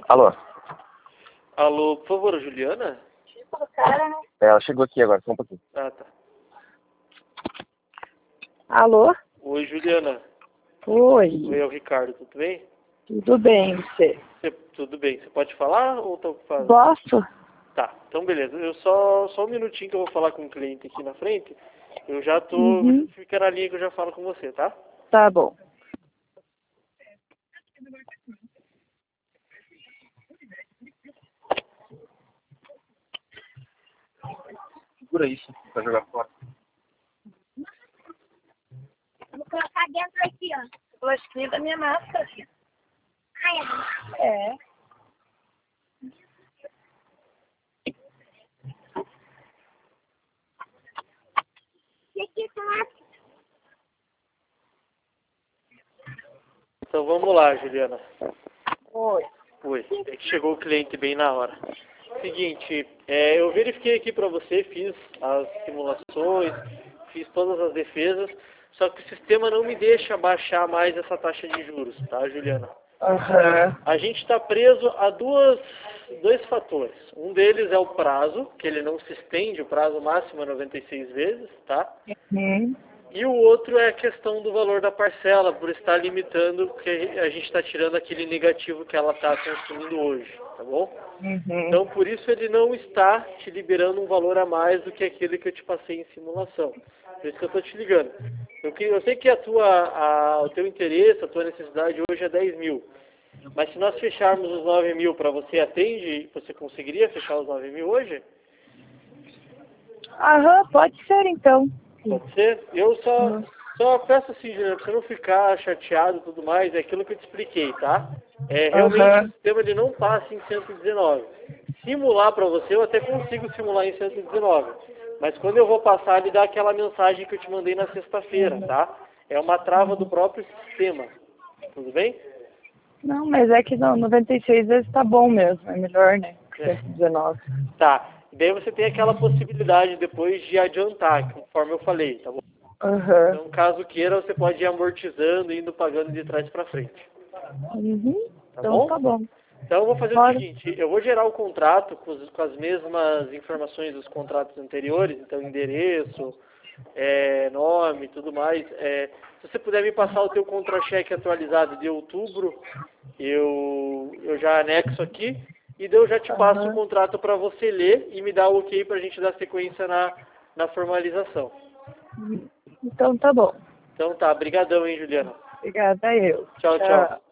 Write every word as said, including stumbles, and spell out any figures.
Alô? Alô, por favor, Juliana? É, ela chegou aqui agora, só um pouquinho. Ah, tá. Alô? Oi, Juliana. Oi. Oi, é o Ricardo, tudo bem? Tudo bem, você? Você, tudo bem. Você pode falar ou tá ocupado? Posso? Tá, então beleza. Eu só, só um minutinho que eu vou falar com o cliente aqui na frente. Eu já tô... Uhum. Fica na linha que eu já falo com você, tá? Tá bom. Segura isso pra jogar fora. Vou colocar dentro aqui, ó. Plastinha da minha máscara. Ai, É. o que que tá? Então vamos lá, Juliana. Oi. Oi, é que chegou o cliente bem na hora. Seguinte, é, eu verifiquei aqui para você, fiz as simulações, fiz todas as defesas, só que o sistema não me deixa baixar mais essa taxa de juros, tá, Juliana? Aham. A gente está preso a duas, dois fatores. Um deles é o prazo, que ele não se estende, o prazo máximo é noventa e seis vezes, tá? Uhum. E o outro é a questão do valor da parcela, por estar limitando, porque a gente está tirando aquele negativo que ela está consumindo hoje, tá bom? Uhum. Então, por isso ele não está te liberando um valor a mais do que aquele que eu te passei em simulação. Por isso que eu estou te ligando. Eu, que- eu sei que a tua, a, o teu interesse, a tua necessidade hoje é dez mil. Mas se nós fecharmos os nove mil para você, atende? Você conseguiria fechar os nove mil hoje? Aham, pode ser então. Pode ser? Eu só, Uhum. só peço assim, Juliana, pra você não ficar chateado e tudo mais, é aquilo que eu te expliquei, tá? É, realmente Aham. o sistema ele não passa em cento e dezenove. Simular para você, eu até consigo simular em cento e dezenove. Mas quando eu vou passar, ele dá aquela mensagem que eu te mandei na sexta-feira, tá? É uma trava do próprio sistema. Tudo bem? Não, mas é que não, noventa e seis vezes tá bom mesmo. É melhor, né? É. cento e dezenove. Tá. E daí você tem aquela possibilidade depois de adiantar, conforme eu falei, tá bom? Aham. Então, caso queira, você pode ir amortizando e indo pagando de trás para frente. Uhum. Tá Então bom? tá bom. Então, eu vou fazer Bora. o seguinte, eu vou gerar o contrato com, os- com as mesmas informações dos contratos anteriores, então endereço, é, nome e tudo mais. É, se você puder me passar o teu contra-cheque atualizado de outubro, eu, eu já anexo aqui e daí eu já te passo o Aham. contrato para você ler e me dar o ok para a gente dar sequência na, na formalização. Então tá bom. Então tá, brigadão, hein, Juliana. Obrigada, eu. Tchau, tchau.